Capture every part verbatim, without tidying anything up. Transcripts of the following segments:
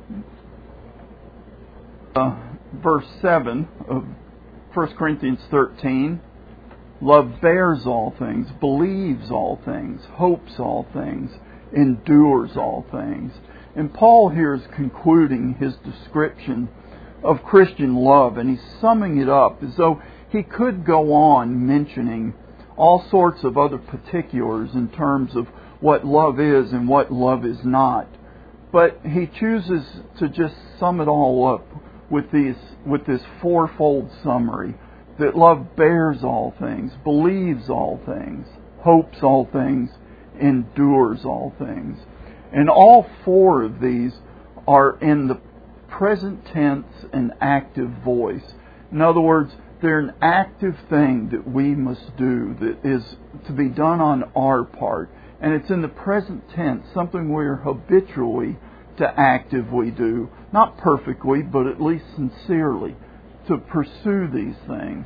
Uh, verse seven of First Corinthians thirteen, love bears all things, believes all things, hopes all things, endures all things. And Paul here is concluding his description of Christian love, and he's summing it up as though he could go on mentioning all sorts of other particulars in terms of what love is and what love is not. But he chooses to just sum it all up with these with this fourfold summary that love bears all things, believes all things, hopes all things, endures all things. And all four of these are in the present tense and active voice. In other words, they're an active thing that we must do, that is to be done on our part. And it's in the present tense, something we're habitually to actively do, not perfectly, but at least sincerely, to pursue these things.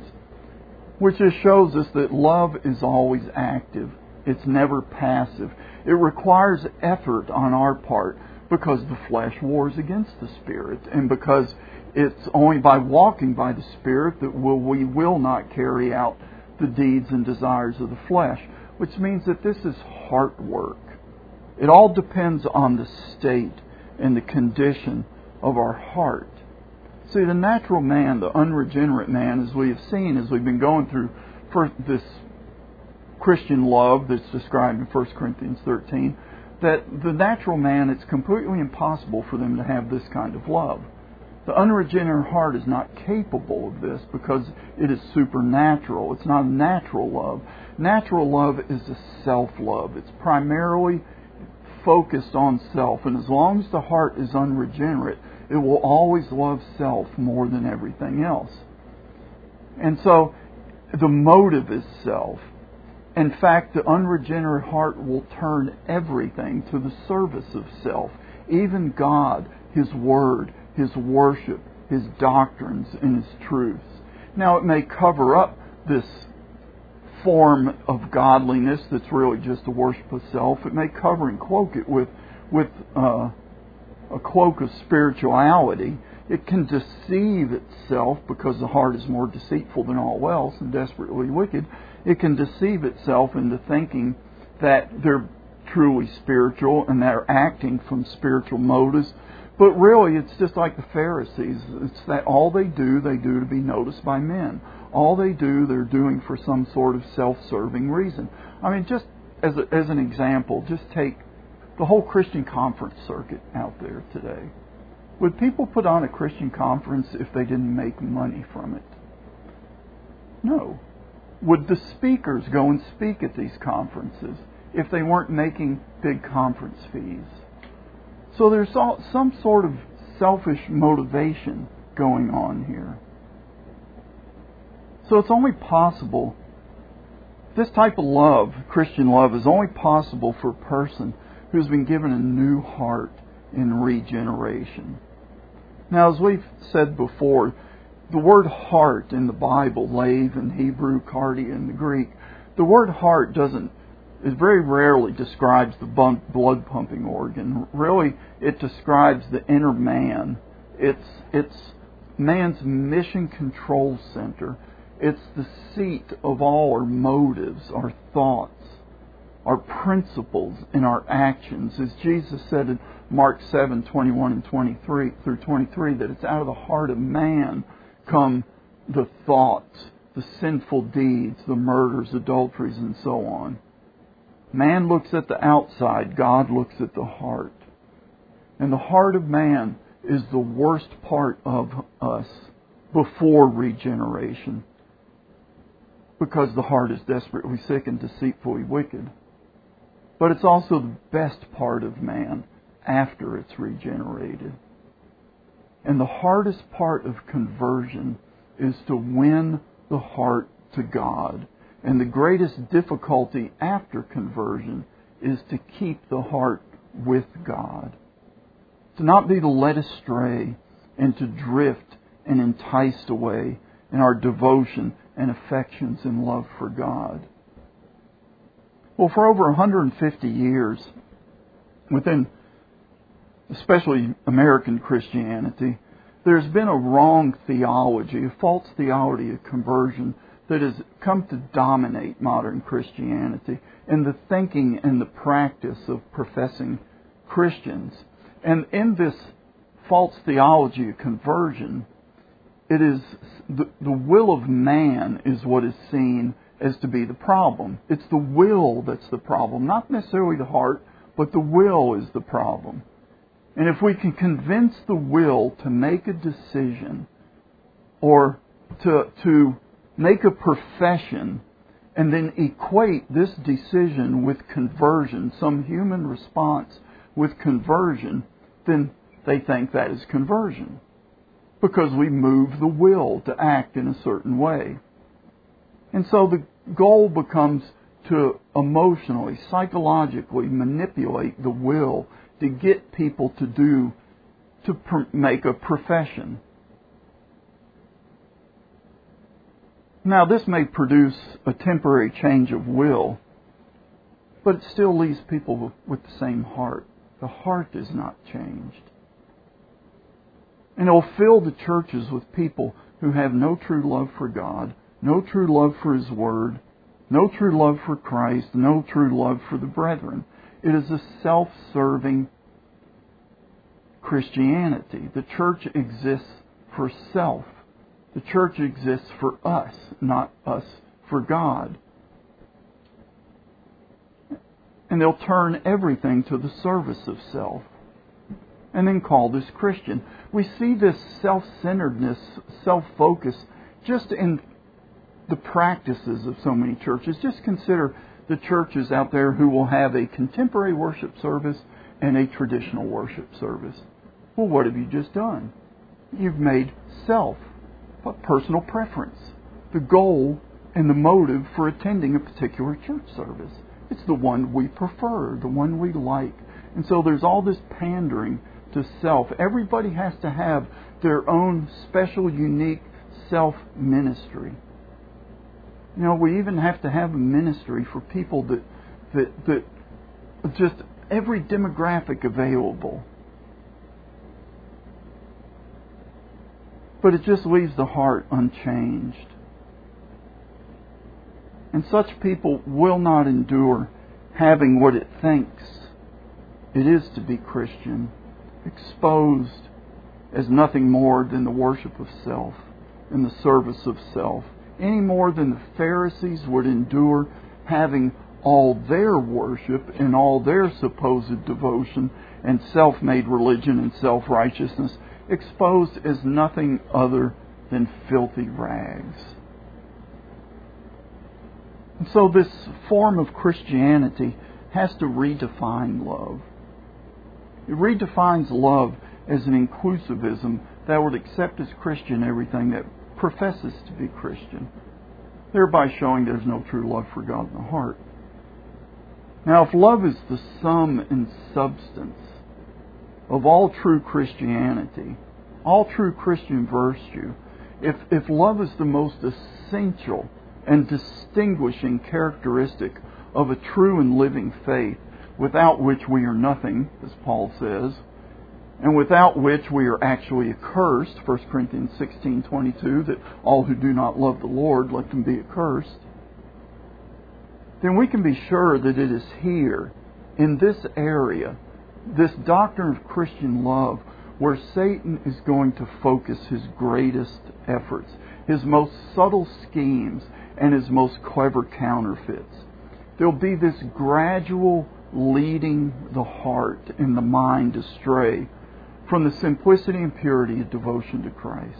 Which just shows us that love is always active. It's never passive. It requires effort on our part because the flesh wars against the Spirit, and because it's only by walking by the Spirit that we'll, we will not carry out the deeds and desires of the flesh, which means that this is heart work. It all depends on the state and the condition of our heart. See, the natural man, the unregenerate man, as we have seen as we've been going through for this Christian love that's described in First Corinthians thirteen, that the natural man, it's completely impossible for them to have this kind of love. The unregenerate heart is not capable of this because it is supernatural. It's not a natural love. Natural love is a self-love. It's primarily focused on self. And as long as the heart is unregenerate, it will always love self more than everything else. And so the motive is self. In fact, the unregenerate heart will turn everything to the service of self. Even God, His Word, His worship, His doctrines, and His truths. Now, it may cover up this form of godliness that's really just a worship of self. It may cover and cloak it with, with uh, a cloak of spirituality. It can deceive itself because the heart is more deceitful than all else and desperately wicked. It can deceive itself into thinking that they're truly spiritual and they're acting from spiritual motives. But really, it's just like the Pharisees. It's that all they do, they do to be noticed by men. All they do, they're doing for some sort of self-serving reason. I mean, just as a, as an example, just take the whole Christian conference circuit out there today. Would people put on a Christian conference if they didn't make money from it? No. Would the speakers go and speak at these conferences if they weren't making big conference fees? So there's all, some sort of selfish motivation going on here. So it's only possible, this type of love, Christian love, is only possible for a person who's been given a new heart in regeneration. Now, as we've said before, the word heart in the Bible, lave in Hebrew, cardia in the Greek, the word heart doesn't, it very rarely describes the blood pumping organ. Really, it describes the inner man. It's, it's man's mission control center. It's the seat of all our motives, our thoughts, our principles, and our actions. As Jesus said in Mark seven, twenty-one and twenty-three through twenty-three, that it's out of the heart of man come the thoughts, the sinful deeds, the murders, adulteries, and so on. Man looks at the outside, God looks at the heart. And the heart of man is the worst part of us before regeneration, because the heart is desperately sick and deceitfully wicked. But it's also the best part of man after it's regenerated. And the hardest part of conversion is to win the heart to God. And the greatest difficulty after conversion is to keep the heart with God. To not be led astray and to drift and enticed away in our devotion and affections and love for God. Well, for over one hundred fifty years, within especially American Christianity, there's been a wrong theology, a false theology of conversion that has come to dominate modern Christianity and the thinking and the practice of professing Christians. And in this false theology of conversion, it is the, the will of man is what is seen as to be the problem. It's the will that's the problem, not necessarily the heart, but the will is the problem. And if we can convince the will to make a decision or to, to make a profession and then equate this decision with conversion, some human response with conversion, then they think that is conversion. Because we move the will to act in a certain way. And so the goal becomes to emotionally, psychologically manipulate the will to get people to do, to pr- make a profession. Now, this may produce a temporary change of will, but it still leaves people with, with the same heart. The heart is not changed. And it will fill the churches with people who have no true love for God, no true love for His Word, no true love for Christ, no true love for the brethren. It is a self-serving Christianity. The church exists for self. The church exists for us, not us for God. And they'll turn everything to the service of self and then call this Christian. We see this self-centeredness, self-focus just in the practices of so many churches. Just consider the churches out there who will have a contemporary worship service and a traditional worship service. Well, what have you just done? You've made self, but personal preference, the goal and the motive for attending a particular church service. It's the one we prefer, the one we like. And so there's all this pandering to self. Everybody has to have their own special, unique self-ministry. You know, we even have to have a ministry for people that, that, that just every demographic available. But it just leaves the heart unchanged. And such people will not endure having what it thinks it is to be Christian, exposed as nothing more than the worship of self and the service of self, any more than the Pharisees would endure having all their worship and all their supposed devotion and self-made religion and self-righteousness exposed as nothing other than filthy rags. And so this form of Christianity has to redefine love. It redefines love as an inclusivism that would accept as Christian everything that professes to be Christian, thereby showing there's no true love for God in the heart. Now, if love is the sum and substance of all true Christianity, all true Christian virtue, if, if love is the most essential and distinguishing characteristic of a true and living faith, without which we are nothing, as Paul says, and without which we are actually accursed, First Corinthians sixteen twenty-two, that all who do not love the Lord, let them be accursed, then we can be sure that it is here, in this area, this doctrine of Christian love, where Satan is going to focus his greatest efforts, his most subtle schemes, and his most clever counterfeits. There'll be this gradual leading the heart and the mind astray from the simplicity and purity of devotion to Christ.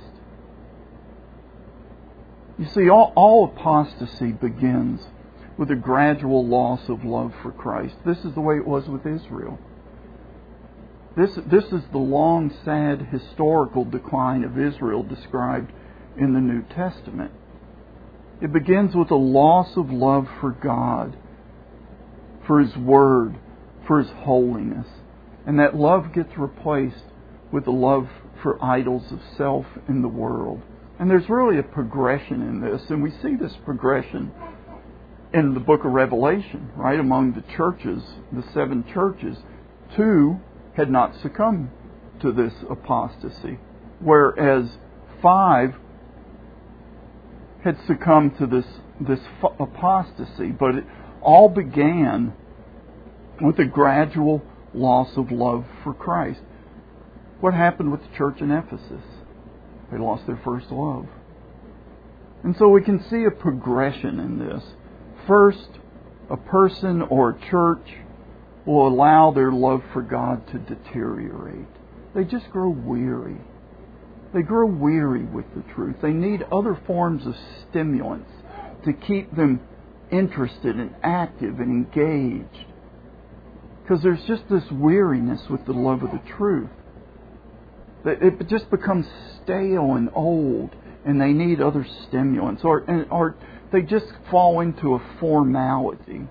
You see, all, all apostasy begins with a gradual loss of love for Christ. This is the way it was with Israel. This, this is the long, sad, historical decline of Israel described in the New Testament. It begins with a loss of love for God, for His Word, for His holiness. And that love gets replaced with the love for idols of self in the world. And there's really a progression in this, and we see this progression in the book of Revelation, right, among the churches, the seven churches, to had not succumbed to this apostasy, whereas five had succumbed to this, this apostasy. But it all began with a gradual loss of love for Christ. What happened with the church in Ephesus? They lost their first love. And so we can see a progression in this. First, a person or a church will allow their love for God to deteriorate. They just grow weary. They grow weary with the truth. They need other forms of stimulants to keep them interested and active and engaged. Because there's just this weariness with the love of the truth. It just becomes stale and old, and they need other stimulants. Or, or they just fall into a formality.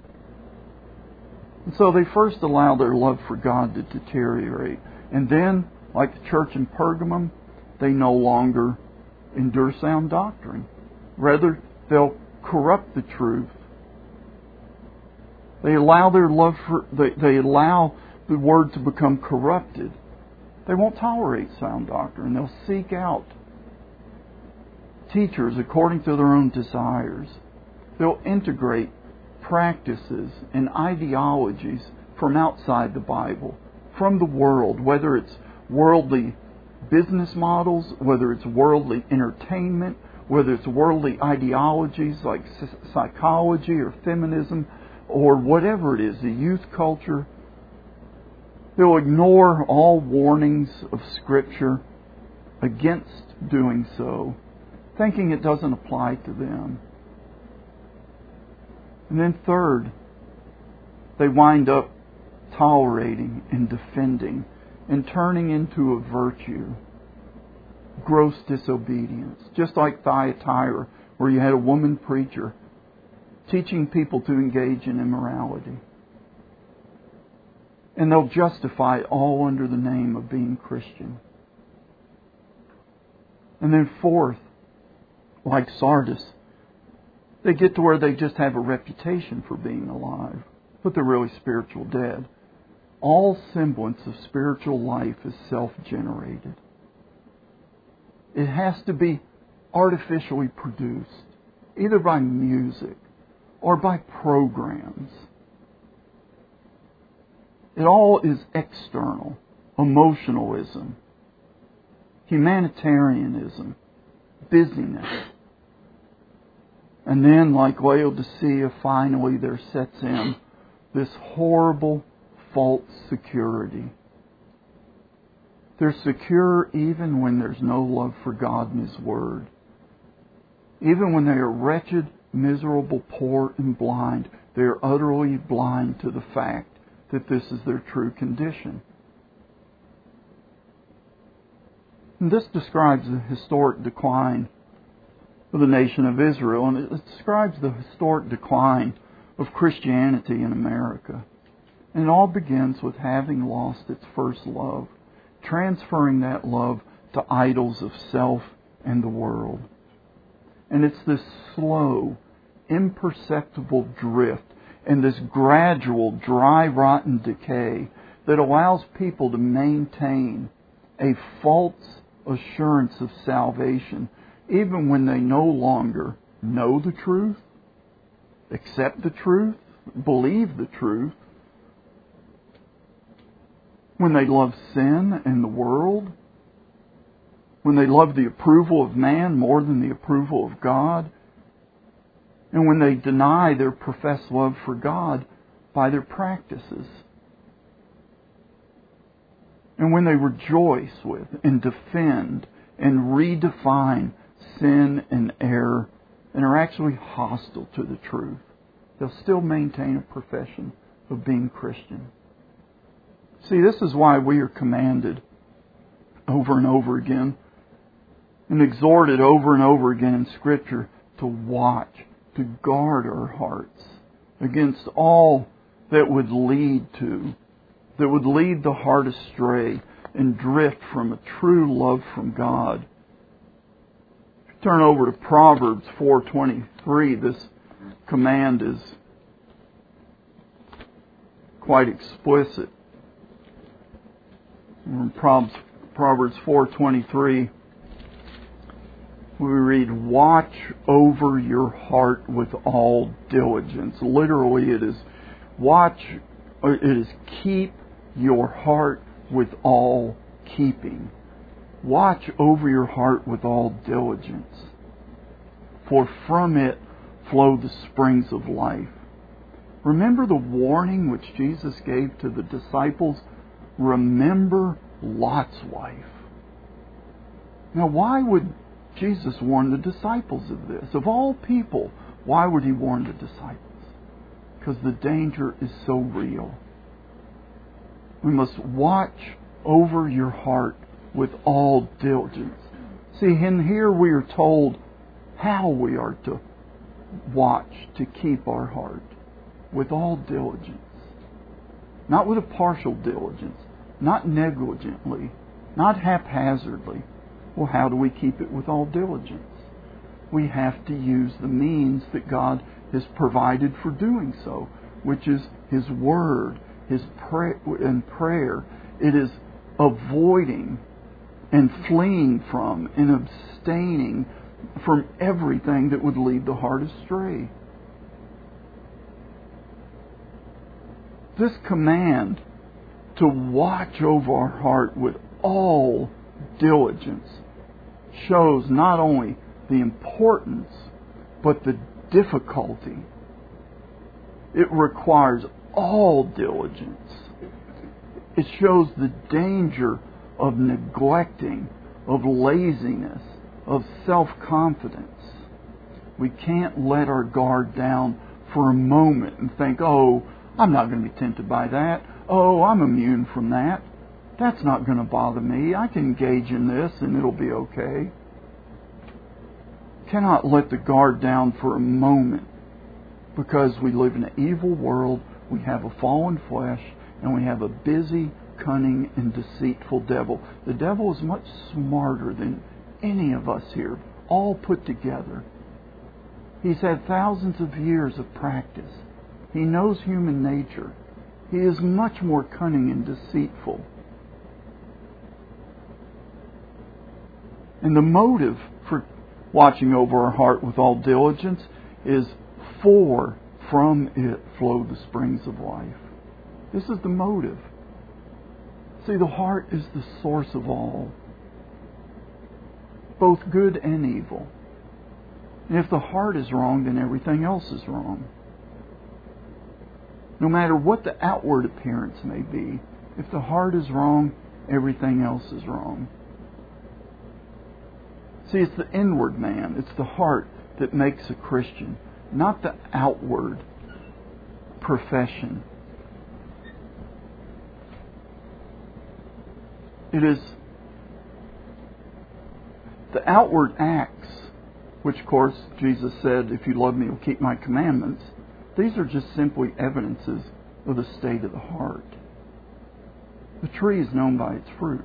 And so they first allow their love for God to deteriorate. And then, like the church in Pergamum, they no longer endure sound doctrine. Rather, they'll corrupt the truth. They allow their love for, they, they allow the word to become corrupted. They won't tolerate sound doctrine. They'll seek out teachers according to their own desires. They'll integrate practices and ideologies from outside the Bible, from the world, whether it's worldly business models, whether it's worldly entertainment, whether it's worldly ideologies like psychology or feminism, or whatever it is, the youth culture. They'll ignore all warnings of Scripture against doing so, thinking it doesn't apply to them. And then third, they wind up tolerating and defending and turning into a virtue gross disobedience. Just like Thyatira, where you had a woman preacher teaching people to engage in immorality. And they'll justify it all under the name of being Christian. And then fourth, like Sardis, they get to where they just have a reputation for being alive, but they're really spiritual dead. All semblance of spiritual life is self-generated. It has to be artificially produced, either by music or by programs. It all is external. Emotionalism, humanitarianism, busyness. And then, like Laodicea, finally there sets in this horrible false security. They're secure even when there's no love for God and His Word. Even when they are wretched, miserable, poor, and blind, they are utterly blind to the fact that this is their true condition. And this describes the historic decline of the nation of Israel, and it describes the historic decline of Christianity in America. And it all begins with having lost its first love, transferring that love to idols of self and the world. And it's this slow, imperceptible drift and this gradual, dry, rotten decay that allows people to maintain a false assurance of salvation, even when they no longer know the truth, accept the truth, believe the truth, when they love sin and the world, when they love the approval of man more than the approval of God, and when they deny their professed love for God by their practices, and when they rejoice with and defend and redefine sin and error and are actually hostile to the truth, they'll still maintain a profession of being Christian. See, this is why we are commanded over and over again and exhorted over and over again in Scripture to watch, to guard our hearts against all that would lead to, that would lead the heart astray and drift from a true love from God. Turn over to Proverbs four twenty-three. This command is quite explicit. In Proverbs four twenty-three, we read, "Watch over your heart with all diligence." Literally, it is watch, it is keep your heart with all keeping. Watch over your heart with all diligence, for from it flow the springs of life. Remember the warning which Jesus gave to the disciples? Remember Lot's wife. Now, why would Jesus warn the disciples of this? Of all people, why would he warn the disciples? Because the danger is so real. We must watch over your heart with all diligence. See, in here we are told how we are to watch, to keep our heart with all diligence. Not with a partial diligence, not negligently, not haphazardly. Well, how do we keep it with all diligence? We have to use the means that God has provided for doing so, which is His Word, His pray- and prayer. It is avoiding and fleeing from and abstaining from everything that would lead the heart astray. This command to watch over our heart with all diligence shows not only the importance, but the difficulty. It requires all diligence. It shows the danger of neglecting, of laziness, of self-confidence. We can't let our guard down for a moment and think, oh, I'm not going to be tempted by that. Oh, I'm immune from that. That's not going to bother me. I can engage in this and it'll be okay. Cannot let the guard down for a moment, because we live in an evil world, we have a fallen flesh, and we have a busy, cunning, and deceitful devil. The devil is much smarter than any of us here, all put together. He's had thousands of years of practice. He knows human nature. He is much more cunning and deceitful. And the motive for watching over our heart with all diligence is for from it flow the springs of life. This is the motive. See, the heart is the source of all, both good and evil. And if the heart is wrong, then everything else is wrong. No matter what the outward appearance may be, if the heart is wrong, everything else is wrong. See, it's the inward man, it's the heart that makes a Christian, not the outward profession. It is the outward acts, which of course Jesus said, if you love me, you'll keep my commandments. These are just simply evidences of the state of the heart. The tree is known by its fruit.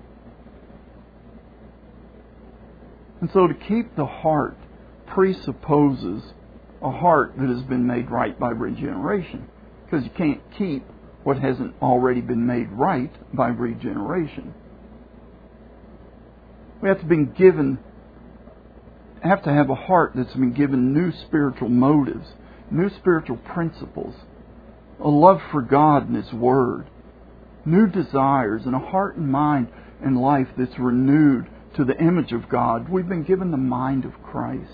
And so to keep the heart presupposes a heart that has been made right by regeneration. Because you can't keep what hasn't already been made right by regeneration. We have to be given, have to have a heart that's been given new spiritual motives, new spiritual principles, a love for God and His Word, new desires, and a heart and mind and life that's renewed to the image of God. We've been given the mind of Christ.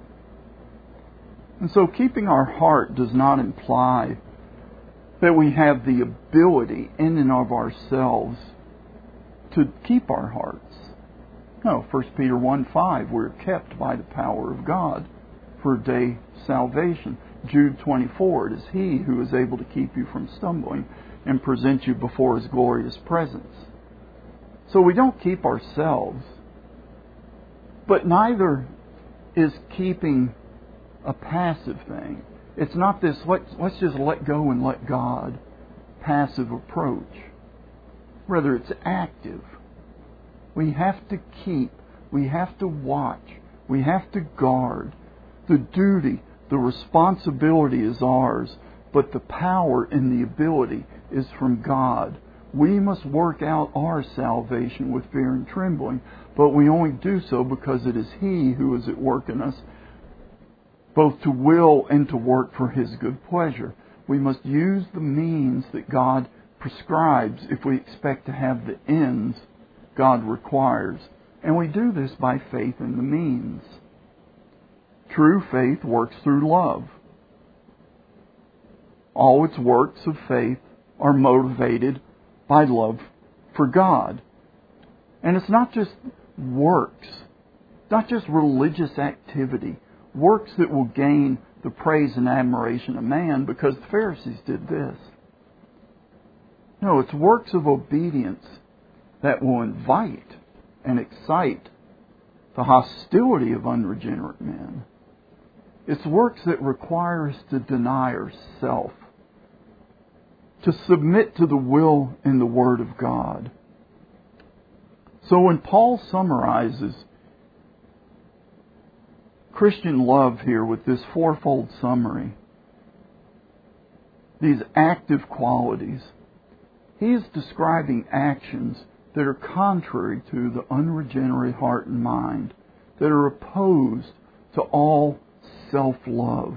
And so keeping our heart does not imply that we have the ability in and of ourselves to keep our hearts. No, First Peter one five, we're kept by the power of God for a day salvation. Jude twenty-four, it is He who is able to keep you from stumbling and present you before His glorious presence. So we don't keep ourselves, but neither is keeping a passive thing. It's not this, let's, let's just let go and let God passive approach. Rather, it's active. We have to keep, we have to watch, we have to guard. The duty, the responsibility is ours, but the power and the ability is from God. We must work out our salvation with fear and trembling, but we only do so because it is He who is at work in us, both to will and to work for His good pleasure. We must use the means that God prescribes if we expect to have the ends God requires. And we do this by faith in the means. True faith works through love. All its works of faith are motivated by love for God. And it's not just works, not just religious activity, works that will gain the praise and admiration of man, because the Pharisees did this. No, it's works of obedience that will invite and excite the hostility of unregenerate men. It's works that require us to deny ourselves, to submit to the will and the Word of God. So when Paul summarizes Christian love here with this fourfold summary, these active qualities, he is describing actions that are contrary to the unregenerate heart and mind, that are opposed to all self-love.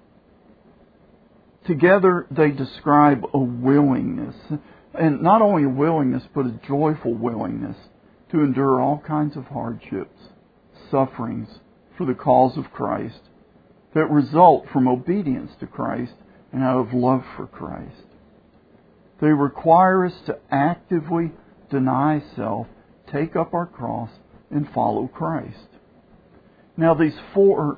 Together they describe a willingness, and not only a willingness, but a joyful willingness to endure all kinds of hardships, sufferings for the cause of Christ, that result from obedience to Christ and out of love for Christ. They require us to actively deny self, take up our cross, and follow Christ. Now these four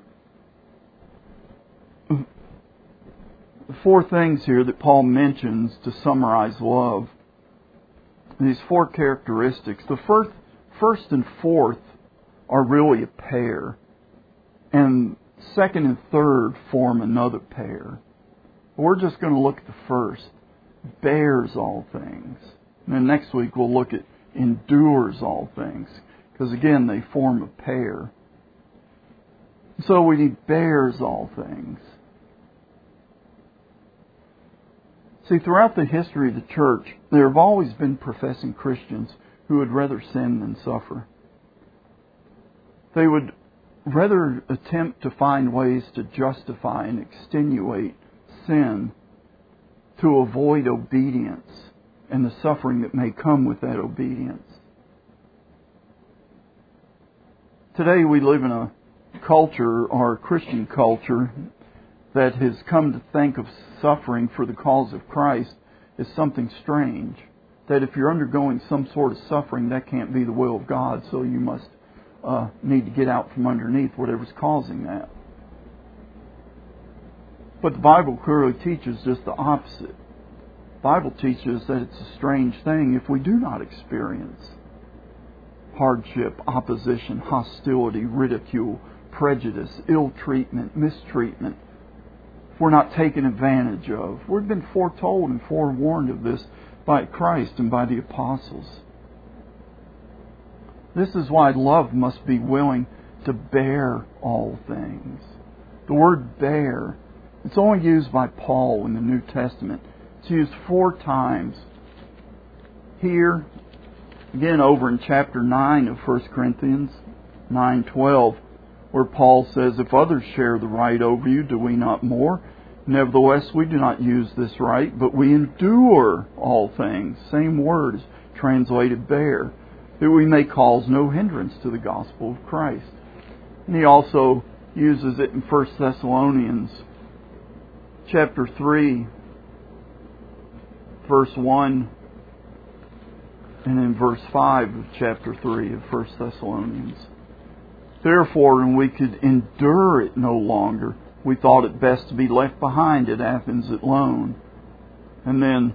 four things here that Paul mentions to summarize love, these four characteristics, the first, first and fourth are really a pair, and second and third form another pair. We're just going to look at the first, bears all things. And then next week we'll look at endures all things, because again they form a pair. So we need bears all things. See, throughout the history of the church, there have always been professing Christians who would rather sin than suffer. They would rather attempt to find ways to justify and extenuate sin to avoid obedience and the suffering that may come with that obedience. Today we live in a culture, or a Christian culture, that has come to think of suffering for the cause of Christ as something strange. That if you're undergoing some sort of suffering, that can't be the will of God, so you must uh, need to get out from underneath whatever's causing that. But the Bible clearly teaches just the opposite. The Bible teaches that it's a strange thing if we do not experience hardship, opposition, hostility, ridicule, prejudice, ill treatment, mistreatment. If we're not taken advantage of. We've been foretold and forewarned of this by Christ and by the apostles. This is why love must be willing to bear all things. The word bear, it's only used by Paul in the New Testament. It's used four times. Here, again over in chapter nine of First Corinthians, nine twelve, where Paul says, if others share the right over you, do we not more? Nevertheless, we do not use this right, but we endure all things. Same word is translated bear, that we may cause no hindrance to the gospel of Christ. And he also uses it in First Thessalonians chapter three, verse one, and in verse five of chapter three of First Thessalonians. Therefore, when we could endure it no longer, we thought it best to be left behind at Athens at Lone. And then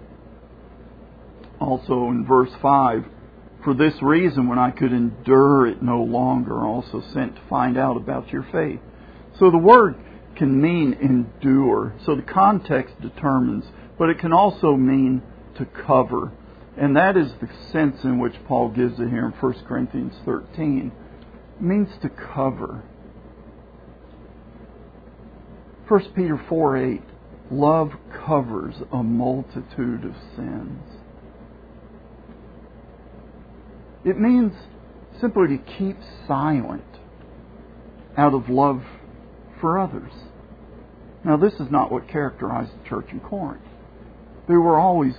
also in verse five, for this reason, when I could endure it no longer, I also sent to find out about your faith. So the word can mean endure. So the context determines, but it can also mean to cover. And that is the sense in which Paul gives it here in First Corinthians thirteen. It means to cover. First Peter four eight, love covers a multitude of sins. It means simply to keep silent out of love for others. Now, this is not what characterized the church in Corinth. They were always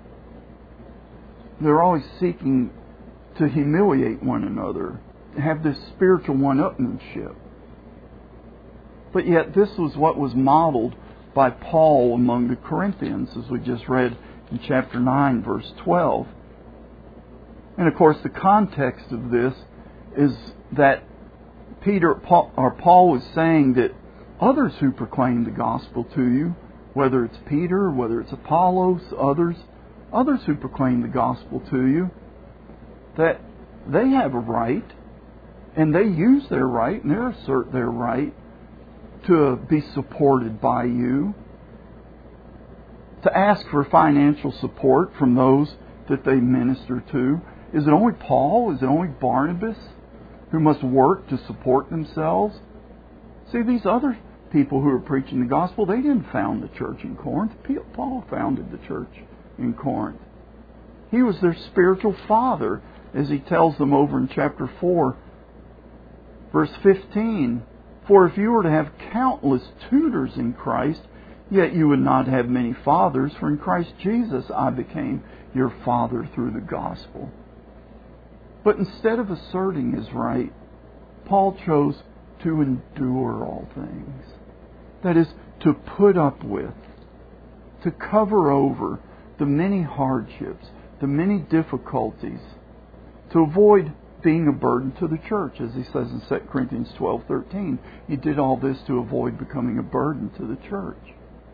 they were always seeking to humiliate one another, to have this spiritual one-upmanship. But yet, this was what was modeled by Paul among the Corinthians, as we just read in chapter nine, verse twelve. And of course, the context of this is that Peter Paul, or Paul was saying that others who proclaim the gospel to you, whether it's Peter, whether it's Apollos, others, others who proclaim the gospel to you, that they have a right, and they use their right, and they assert their right to be supported by you, to ask for financial support from those that they minister to. Is it only Paul? Is it only Barnabas who must work to support themselves? See, these other people who are preaching the gospel, they didn't found the church in Corinth. Paul founded the church in Corinth. He was their spiritual father, as he tells them over in chapter four, verse fifteen. For if you were to have countless tutors in Christ, yet you would not have many fathers, for in Christ Jesus I became your father through the gospel. But instead of asserting his right, Paul chose to endure all things. That is, to put up with, to cover over the many hardships, the many difficulties, to avoid being a burden to the church, as he says in Second Corinthians twelve thirteen. He did all this to avoid becoming a burden to the church.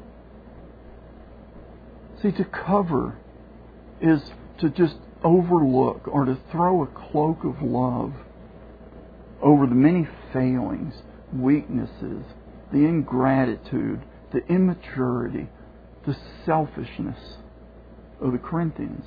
See, to cover is to just overlook or to throw a cloak of love over the many failings, weaknesses, the ingratitude, the immaturity, the selfishness of the Corinthians.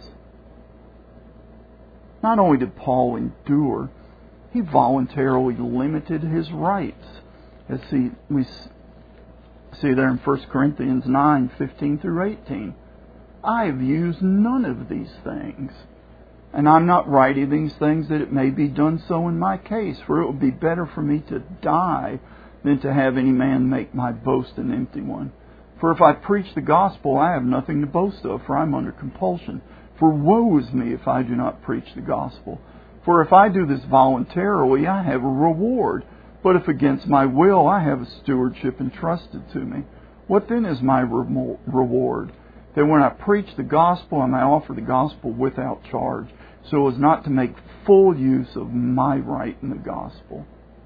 Not only did Paul endure, he voluntarily limited his rights. As he, we see there in First Corinthians nine fifteen through eighteen. I have used none of these things. And I'm not writing these things that it may be done so in my case, for it would be better for me to die than to have any man make my boast an empty one. For if I preach the gospel, I have nothing to boast of, for I'm under compulsion. For woe is me if I do not preach the gospel. For if I do this voluntarily, I have a reward. But if against my will, I have a stewardship entrusted to me. What then is my re- reward? That when I preach the gospel, I may offer the gospel without charge, so as not to make full use of my right in the gospel.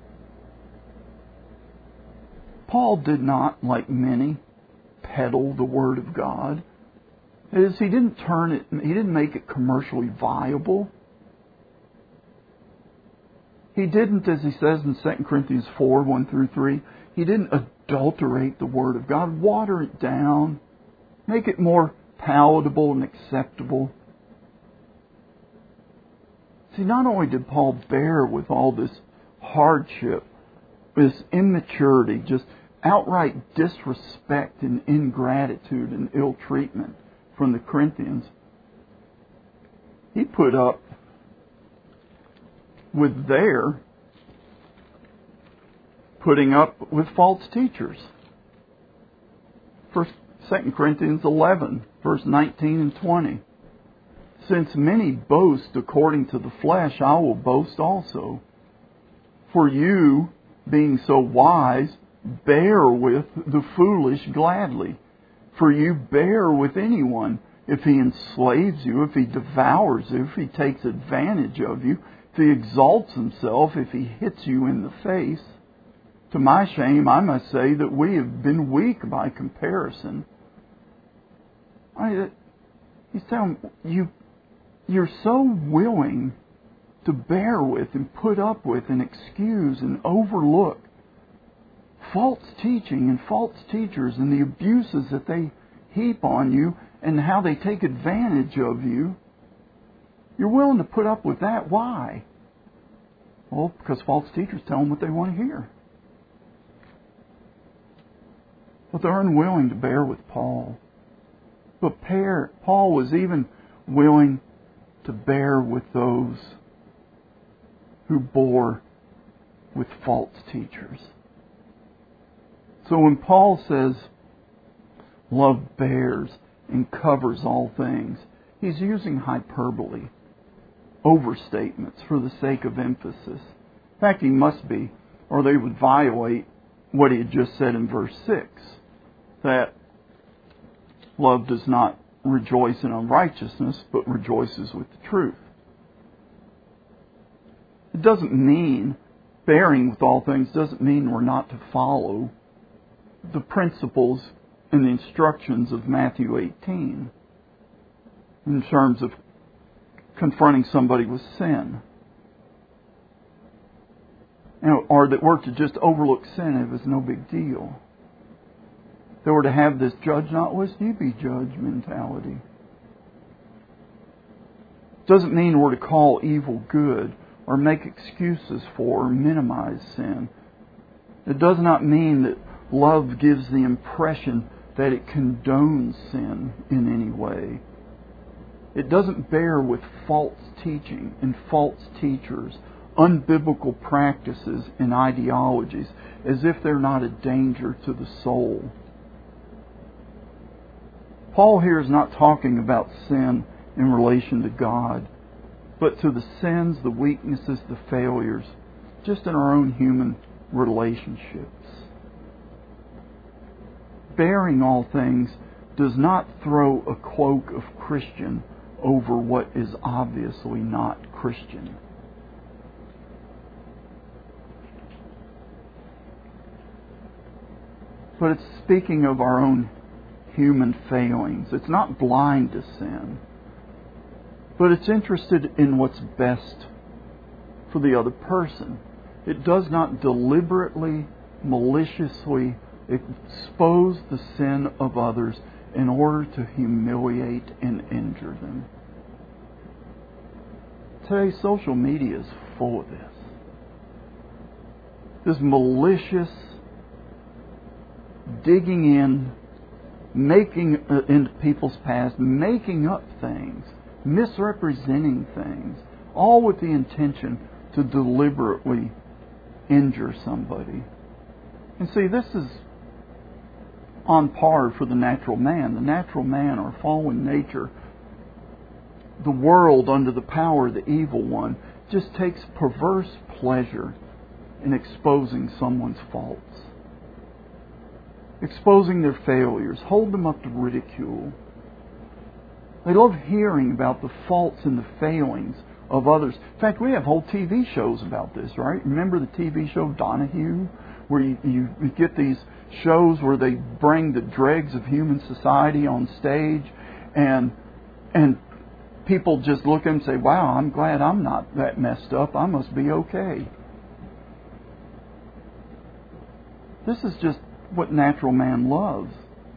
Paul did not, like many, peddle the Word of God. That is, he didn't turn it, he didn't make it commercially viable. He didn't, as he says in Second Corinthians four, one through three, he didn't adulterate the Word of God, water it down, make it more palatable and acceptable. See, not only did Paul bear with all this hardship, this immaturity, just outright disrespect and ingratitude and ill treatment from the Corinthians, he put up with their putting up with false teachers. First, Second Corinthians eleven, verse nineteen and twenty. Since many boast according to the flesh, I will boast also. For you, being so wise, bear with the foolish gladly. For you bear with anyone if he enslaves you, if he devours you, if he takes advantage of you, if he exalts himself, if he hits you in the face. To my shame, I must say that we have been weak by comparison. I, he's telling you, you're so willing to bear with and put up with and excuse and overlook false teaching and false teachers and the abuses that they heap on you and how they take advantage of you. You're willing to put up with that. Why? Well, because false teachers tell them what they want to hear. But they're unwilling to bear with Paul. But Paul was even willing to bear with those who bore with false teachers. So when Paul says, love bears and covers all things, he's using hyperbole, overstatements for the sake of emphasis. In fact, he must be, or they would violate what he had just said in verse six, that love does not rejoice in unrighteousness, but rejoices with the truth. It doesn't mean, bearing with all things doesn't mean we're not to follow the principles and the instructions of Matthew eighteen in terms of confronting somebody with sin. Or that we're to just overlook sin if it's no big deal. That we're to have this judge not lest you be judged mentality. Doesn't mean we're to call evil good or make excuses for or minimize sin. It does not mean that love gives the impression that it condones sin in any way. It doesn't bear with false teaching and false teachers, unbiblical practices and ideologies, as if they're not a danger to the soul. Paul here is not talking about sin in relation to God, but to the sins, the weaknesses, the failures, just in our own human relationships. Bearing all things does not throw a cloak of Christian over what is obviously not Christian. But it's speaking of our own human failings. It's not blind to sin, but it's interested in what's best for the other person. It does not deliberately, maliciously expose the sin of others in order to humiliate and injure them. Today, social media is full of this. This malicious digging in, making uh, into people's past, making up things, misrepresenting things, all with the intention to deliberately injure somebody. And see, this is on par for the natural man. The natural man, our fallen nature, the world under the power of the evil one, just takes perverse pleasure in exposing someone's faults, exposing their failures, hold them up to ridicule. They love hearing about the faults and the failings of others. In fact, we have whole T V shows about this, right? Remember the T V show Donahue, where you, you, you get these shows where they bring the dregs of human society on stage, and and people just look at them and say, wow, I'm glad I'm not that messed up. I must be okay. This is just what natural man loves.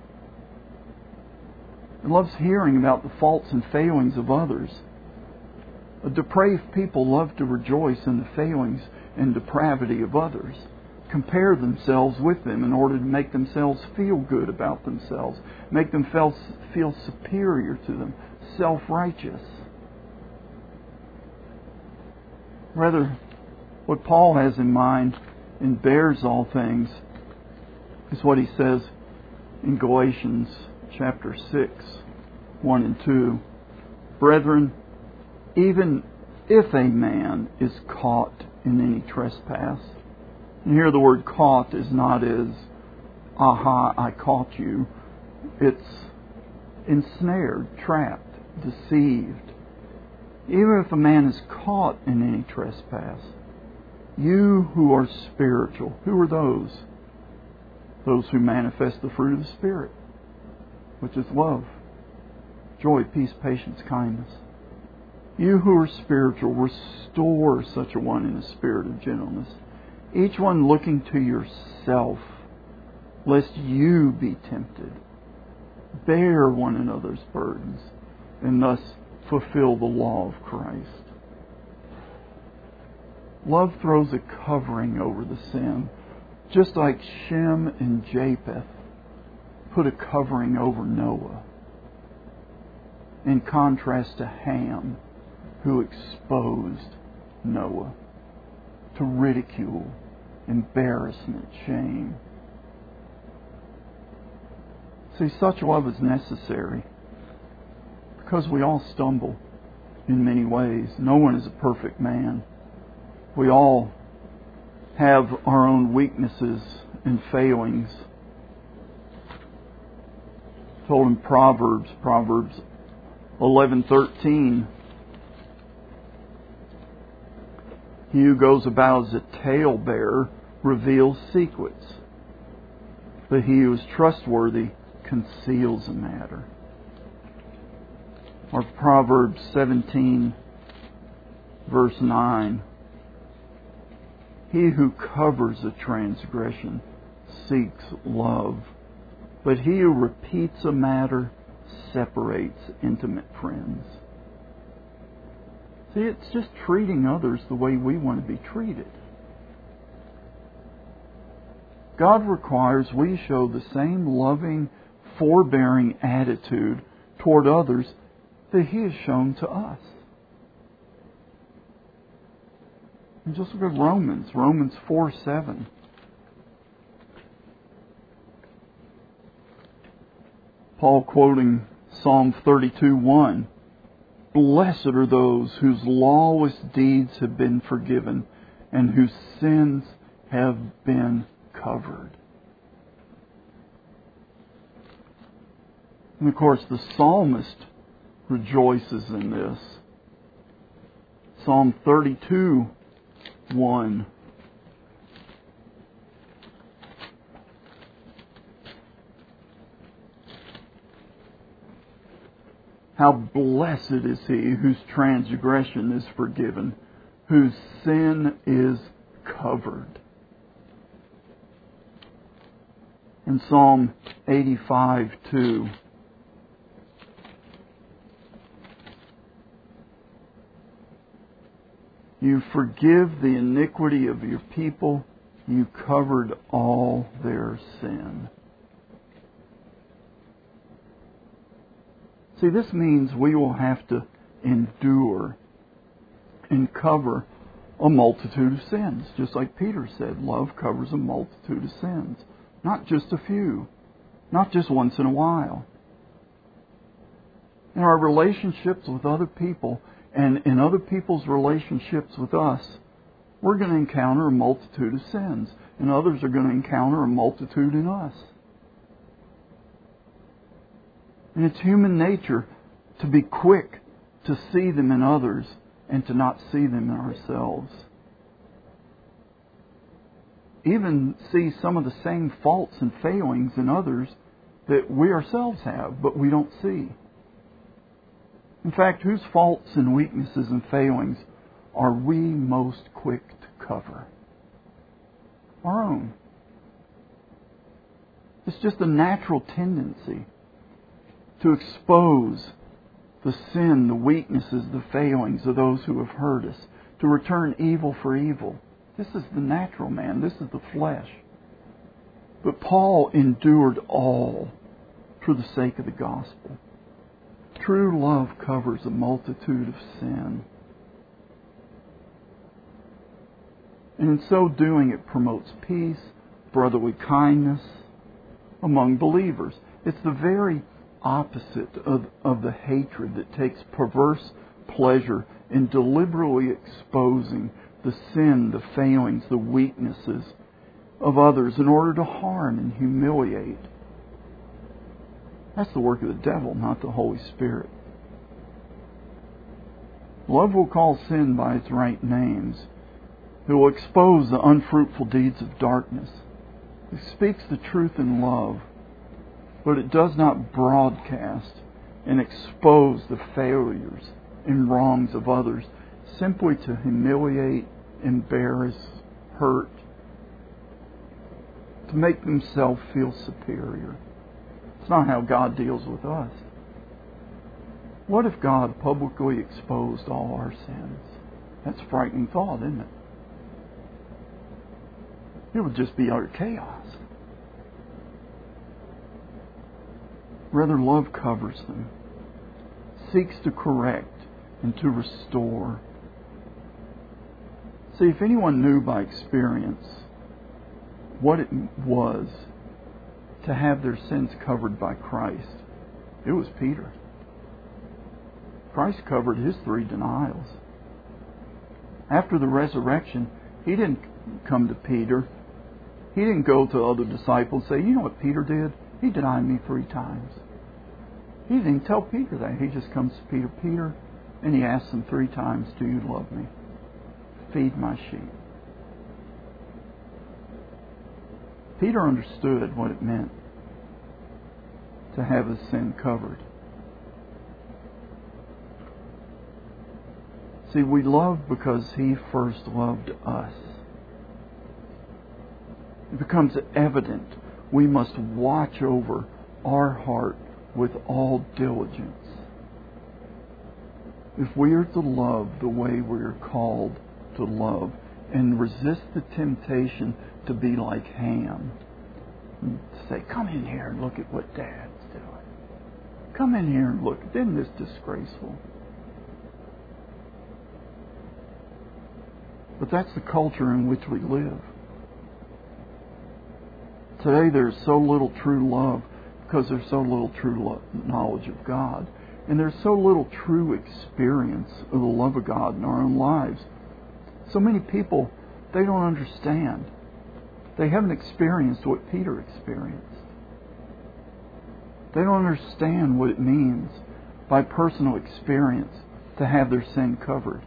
It loves hearing about the faults and failings of others. A depraved people love to rejoice in the failings and depravity of others, compare themselves with them in order to make themselves feel good about themselves, make them feel, feel superior to them, self-righteous. Rather, what Paul has in mind and bears all things is what he says in Galatians chapter six, one and two. Brethren, even if a man is caught in any trespass, and here the word caught is not as, aha, I caught you. It's ensnared, trapped, deceived. Even if a man is caught in any trespass, you who are spiritual, who are those? Those who manifest the fruit of the Spirit, which is love, joy, peace, patience, kindness. You who are spiritual, restore such a one in a spirit of gentleness, each one looking to yourself, lest you be tempted. Bear one another's burdens, and thus fulfill the law of Christ. Love throws a covering over the sin, just like Shem and Japheth put a covering over Noah, in contrast to Ham, who exposed Noah. to ridicule, embarrassment, shame. See, such love is necessary because we all stumble in many ways. No one is a perfect man. We all have our own weaknesses and failings. Told in Proverbs, Proverbs eleven thirteen, he who goes about as a talebearer reveals secrets, but he who is trustworthy conceals a matter. Or Proverbs seventeen, verse nine, he who covers a transgression seeks love, but he who repeats a matter separates intimate friends. See, it's just treating others the way we want to be treated. God requires we show the same loving, forbearing attitude toward others that He has shown to us. And just look at Romans, Romans four seven. Paul quoting Psalm thirty-two one. Blessed are those whose lawless deeds have been forgiven and whose sins have been covered. And of course, the psalmist rejoices in this. Psalm thirty-two one. How blessed is he whose transgression is forgiven, whose sin is covered. In Psalm eighty-five two, you forgive the iniquity of your people, you covered all their sin. See, this means we will have to endure and cover a multitude of sins. Just like Peter said, love covers a multitude of sins. Not just a few. Not just once in a while. In our relationships with other people and in other people's relationships with us, we're going to encounter a multitude of sins. And others are going to encounter a multitude in us. And it's human nature to be quick to see them in others and to not see them in ourselves. Even see some of the same faults and failings in others that we ourselves have, but we don't see. In fact, whose faults and weaknesses and failings are we most quick to cover? Our own. It's just a natural tendency to expose the sin, the weaknesses, the failings of those who have hurt us, to return evil for evil. This is the natural man. This is the flesh. But Paul endured all for the sake of the gospel. True love covers a multitude of sin. And in so doing, it promotes peace, brotherly kindness among believers. It's the very opposite of, of the hatred that takes perverse pleasure in deliberately exposing the sin, the failings, the weaknesses of others in order to harm and humiliate. That's the work of the devil, not the Holy Spirit. Love will call sin by its right names. It will expose the unfruitful deeds of darkness. It speaks the truth in love, but it does not broadcast and expose the failures and wrongs of others simply to humiliate, embarrass, hurt, to make themselves feel superior. It's not how God deals with us. What if God publicly exposed all our sins? That's a frightening thought, isn't it? It would just be utter chaos. Rather, love covers them, seeks to correct and to restore, See, if anyone knew by experience what it was to have their sins covered by Christ, it was Peter. Christ covered his three denials. After the resurrection, he didn't come to Peter. He didn't go to other disciples and say, you know what Peter did? He denied me three times. He didn't tell Peter that. He just comes to Peter, Peter, and he asks him three times, do you love me? Feed my sheep. Peter understood what it meant to have his sin covered. See, we love because He first loved us. It becomes evident we must watch over our heart with all diligence. If we are to love the way we are called to love and resist the temptation to be like Ham, and say, come in here and look at what Dad's doing. Come in here and look. Isn't this disgraceful? But that's the culture in which we live. Today there's so little true love because there's so little true lo- knowledge of God. And there's so little true experience of the love of God in our own lives. So many people, they don't understand. They haven't experienced what Peter experienced. They don't understand what it means by personal experience to have their sin covered.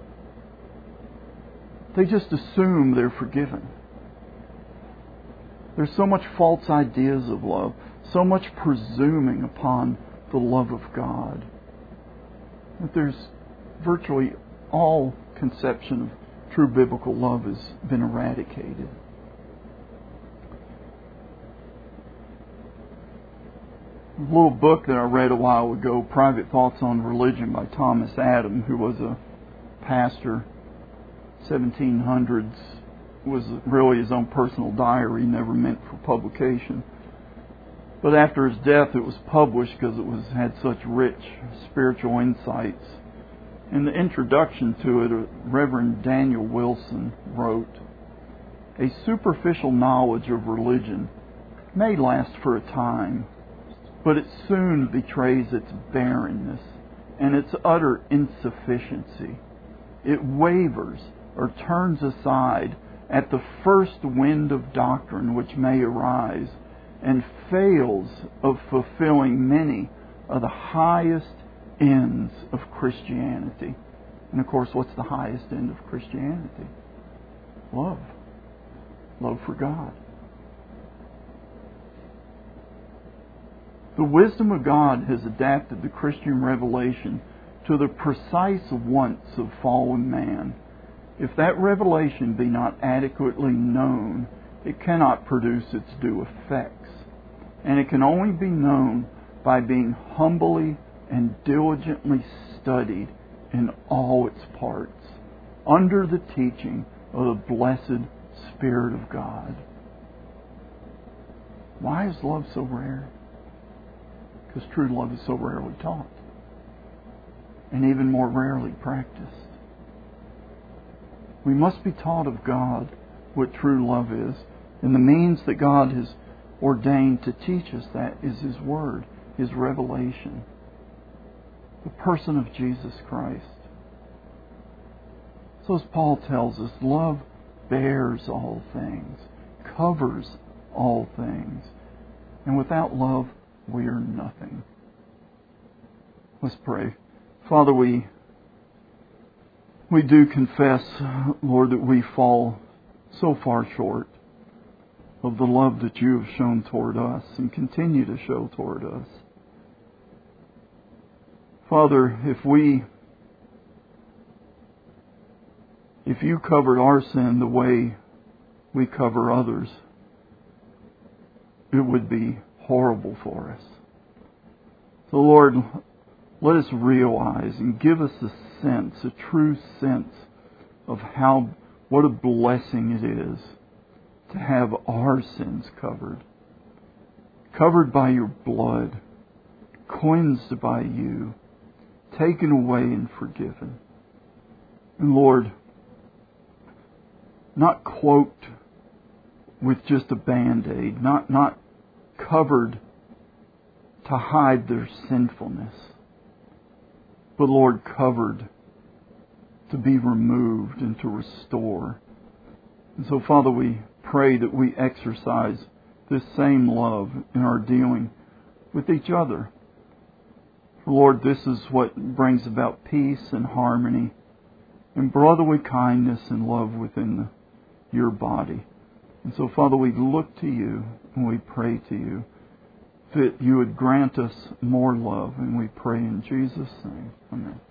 They just assume they're forgiven. There's so much false ideas of love, so much presuming upon the love of God, that there's virtually all conception of true biblical love has been eradicated. A little book that I read a while ago, Private Thoughts on Religion by Thomas Adam, who was a pastor, seventeen hundreds, was really his own personal diary, never meant for publication. But after his death, it was published because it was had such rich spiritual insights. In the introduction to it, Reverend Daniel Wilson wrote, "A superficial knowledge of religion may last for a time, but it soon betrays its barrenness and its utter insufficiency. It wavers or turns aside at the first wind of doctrine which may arise, and fails of fulfilling many of the highest ends of Christianity." And of course, what's the highest end of Christianity? Love. Love for God. The wisdom of God has adapted the Christian revelation to the precise wants of fallen man. If that revelation be not adequately known, it cannot produce its due effects. And it can only be known by being humbly and diligently studied in all its parts, under the teaching of the blessed Spirit of God. Why is love so rare? Because true love is so rarely taught, and even more rarely practiced. We must be taught of God what true love is, and the means that God has ordained to teach us that is His Word, His revelation, the person of Jesus Christ. So as Paul tells us, love bears all things, covers all things, and without love we are nothing. Let's pray. Father, we we do confess, Lord, that we fall so far short of the love that You have shown toward us and continue to show toward us. Father, if we, if You covered our sin the way we cover others, it would be horrible for us. So Lord, let us realize and give us a sense, a true sense of how, what a blessing it is to have our sins covered. Covered by Your blood, cleansed by You, taken away and forgiven. And Lord, not cloaked with just a Band-Aid, not, not covered to hide their sinfulness, but Lord, covered to be removed and to restore. And so, Father, we pray that we exercise this same love in our dealing with each other. For Lord, this is what brings about peace and harmony and brotherly kindness and love within the, your body. And so, Father, we look to you and we pray to you that you would grant us more love. And we pray in Jesus' name. Amen.